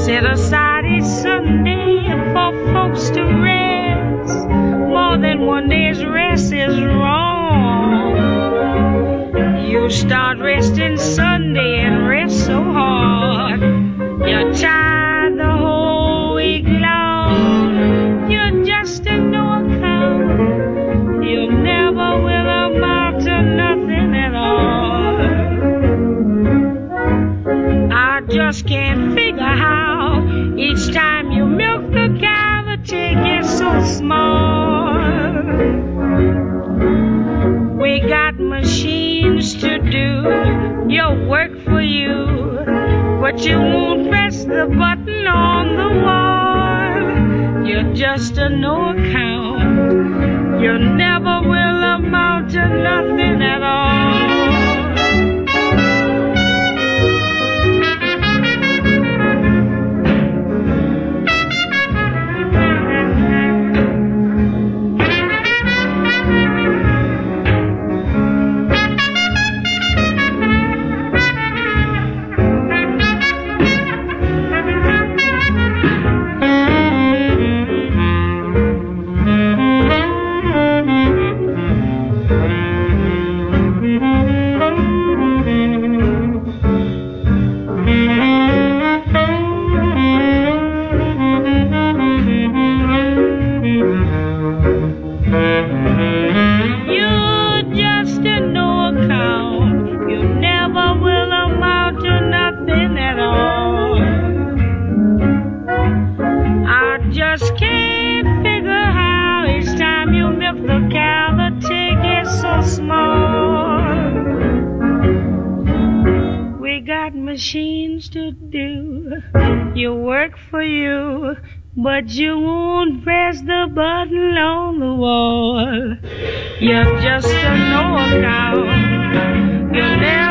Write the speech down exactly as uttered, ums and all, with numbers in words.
Set aside each Sunday for folks to rest. More than one day's rest is wrong. You start resting Sunday and rest so hard. You're tired the whole week long. You're just a no account. You never will amount to nothing at all. I just can't figure how each time you milk the cow the chick gets so small. We got machines to do your work for you, but you won't press the button on the wall. You're just a no account. You never will amount to nothing at all. Machines to do your work for you, but you won't press the button on the wall. You're just a no account. You'll never